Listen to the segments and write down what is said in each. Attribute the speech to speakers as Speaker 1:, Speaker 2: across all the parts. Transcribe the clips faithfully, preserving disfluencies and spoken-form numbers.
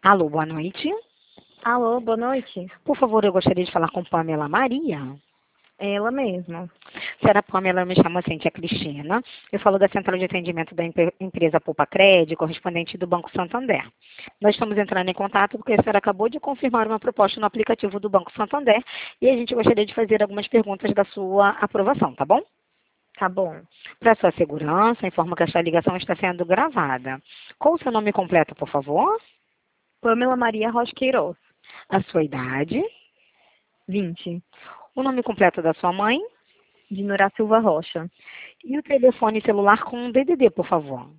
Speaker 1: Alô, boa noite.
Speaker 2: Alô, boa noite.
Speaker 1: Por favor, eu gostaria de falar com Pamela Maria.
Speaker 2: Ela mesma.
Speaker 1: Senhora Pamela, eu me chamo Cíntia Cristina. Eu falo da Central de Atendimento da empre- empresa Poupa Cred, correspondente do Banco Santander. Nós estamos entrando em contato porque a senhora acabou de confirmar uma proposta no aplicativo do Banco Santander e a gente gostaria de fazer algumas perguntas da sua aprovação, tá bom?
Speaker 2: Tá bom.
Speaker 1: Para sua segurança, informo que esta ligação está sendo gravada. Qual o seu nome completo, por favor?
Speaker 2: Pamela Maria Rocha Queiroz.
Speaker 1: A sua idade?
Speaker 2: vinte.
Speaker 1: O nome completo da sua mãe?
Speaker 2: Dinora Silva Rocha.
Speaker 1: E o telefone celular com um D D D, por favor.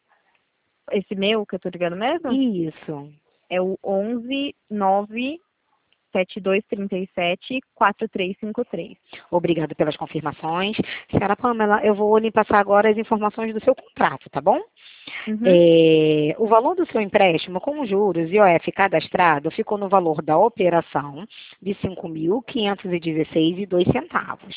Speaker 2: Esse meu que eu tô ligando mesmo?
Speaker 1: Isso.
Speaker 2: É o onze nove sete dois três sete quatro três cinco três.
Speaker 1: Obrigada pelas confirmações. Senhora Pamela, eu vou lhe passar agora as informações do seu contrato, tá bom?
Speaker 2: Uhum.
Speaker 1: É, o valor do seu empréstimo com juros e I O F cadastrado ficou no valor da operação de cinco mil quinhentos e dezesseis reais e dois centavos.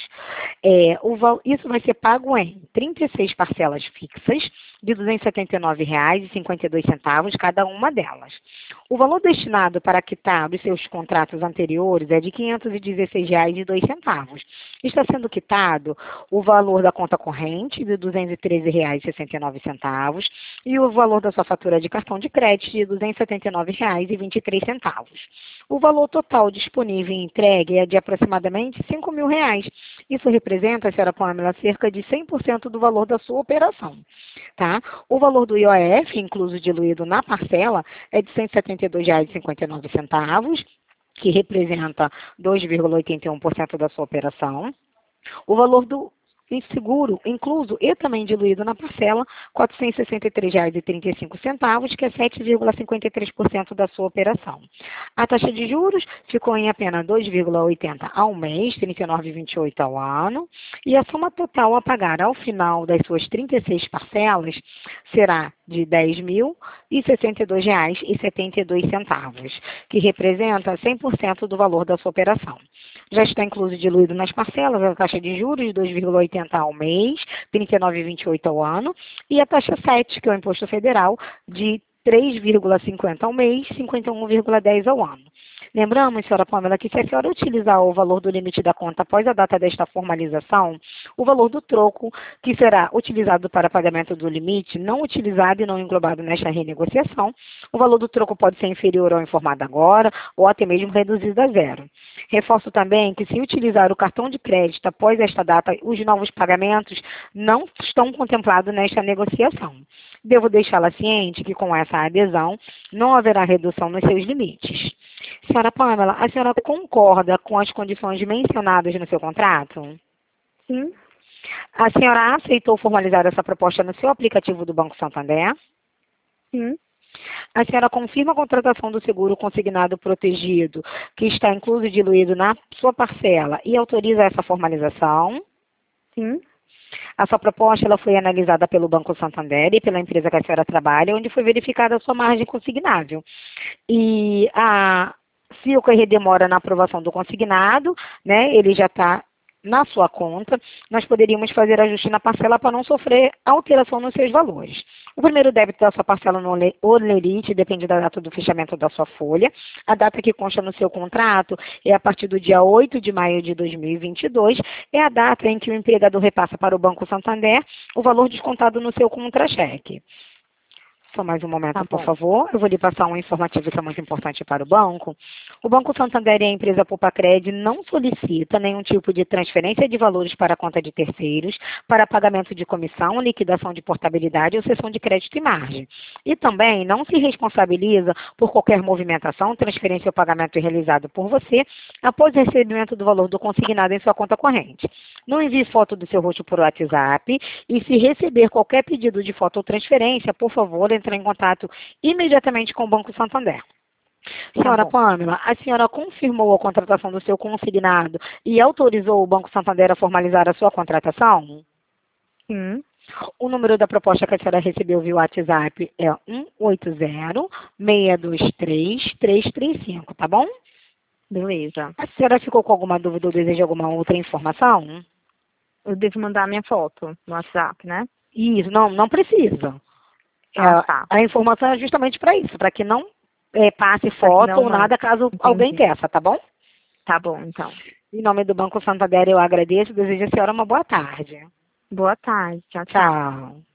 Speaker 1: É, o val, isso vai ser pago em trinta e seis parcelas fixas de duzentos e setenta e nove reais e cinquenta e dois centavos cada uma delas. O valor destinado para quitar os seus contratos anteriores é de quinhentos e dezesseis reais e dois centavos. Está sendo quitado o valor da conta corrente de duzentos e treze reais e sessenta e nove centavos e o valor da sua fatura de cartão de crédito de duzentos e setenta e nove reais e vinte e três centavos. O valor total disponível e entregue é de aproximadamente cinco mil reais. Isso representa, senhora Pamela, cerca de cem por cento do valor da sua operação. Tá? O valor do I O F, incluso diluído na parcela, é de cento e setenta e dois reais e cinquenta e nove centavos, que representa dois vírgula oitenta e um por cento da sua operação. O valor do seguro, incluso e também diluído na parcela, quatrocentos e sessenta e três reais e trinta e cinco centavos, que é sete vírgula cinquenta e três por cento da sua operação. A taxa de juros ficou em apenas dois vírgula oitenta ao mês, trinta e nove vírgula vinte e oito ao ano, e a soma total a pagar ao final das suas trinta e seis parcelas será de dez mil e sessenta e dois reais e setenta e dois centavos, que representa cem por cento do valor da sua operação. Já está incluso diluído nas parcelas a taxa de juros de dois vírgula oitenta ao mês, trinta e nove vírgula vinte e oito ao ano, e a taxa sete, que é o imposto federal, de três vírgula cinquenta ao mês, cinquenta e um vírgula dez ao ano. Lembramos, senhora Pamela, que se a senhora utilizar o valor do limite da conta após a data desta formalização, o valor do troco, que será utilizado para pagamento do limite, não utilizado e não englobado nesta renegociação, o valor do troco pode ser inferior ao informado agora ou até mesmo reduzido a zero. Reforço também que se utilizar o cartão de crédito após esta data, os novos pagamentos não estão contemplados nesta negociação. Devo deixá-la ciente que com essa adesão não haverá redução nos seus limites. Senhora Pamela, a senhora concorda com as condições mencionadas no seu contrato?
Speaker 2: Sim.
Speaker 1: A senhora aceitou formalizar essa proposta no seu aplicativo do Banco Santander?
Speaker 2: Sim.
Speaker 1: A senhora confirma a contratação do seguro consignado protegido, que está incluso e diluído na sua parcela, e autoriza essa formalização?
Speaker 2: Sim.
Speaker 1: A sua proposta ela foi analisada pelo Banco Santander e pela empresa que a senhora trabalha, onde foi verificada a sua margem consignável. E a, se ocorrer demora na aprovação do consignado, né, ele já está na sua conta, nós poderíamos fazer ajuste na parcela para não sofrer alteração nos seus valores. O primeiro débito da sua parcela no Olerite depende da data do fechamento da sua folha. A data que consta no seu contrato é a partir do dia oito de maio de dois mil e vinte e dois, é a data em que o empregador repassa para o Banco Santander o valor descontado no seu contra-cheque. Só mais um momento,
Speaker 2: Tá
Speaker 1: por
Speaker 2: bom.
Speaker 1: favor. Eu vou lhe passar um informativo que é muito importante para o banco. O Banco Santander e a empresa Poupa Cred não solicita nenhum tipo de transferência de valores para a conta de terceiros, para pagamento de comissão, liquidação de portabilidade ou cessão de crédito e margem. E também não se responsabiliza por qualquer movimentação, transferência ou pagamento realizado por você após o recebimento do valor do consignado em sua conta corrente. Não envie foto do seu rosto por WhatsApp e se receber qualquer pedido de foto ou transferência, por favor, entrar em contato imediatamente com o Banco Santander. Senhora
Speaker 2: Tá bom.
Speaker 1: Pamela, a senhora confirmou a contratação do seu consignado e autorizou o Banco Santander a formalizar a sua contratação?
Speaker 2: Sim.
Speaker 1: O número da proposta que a senhora recebeu via WhatsApp é um oito zero, seis dois três, três três cinco, tá bom?
Speaker 2: Beleza.
Speaker 1: A senhora ficou com alguma dúvida ou deseja alguma outra informação?
Speaker 2: Eu devo mandar minha foto no WhatsApp, né?
Speaker 1: Isso, não, não precisa. É,
Speaker 2: Ah, tá.
Speaker 1: a informação é justamente para isso, para que não é, passe
Speaker 2: Pra que
Speaker 1: foto
Speaker 2: não
Speaker 1: ou
Speaker 2: mande.
Speaker 1: nada caso
Speaker 2: Entendi.
Speaker 1: alguém peça, tá bom?
Speaker 2: Tá bom, então.
Speaker 1: Em nome do Banco Santander, eu agradeço e desejo a senhora uma boa tarde.
Speaker 2: Boa tarde. Tchau, tchau.
Speaker 1: Tchau.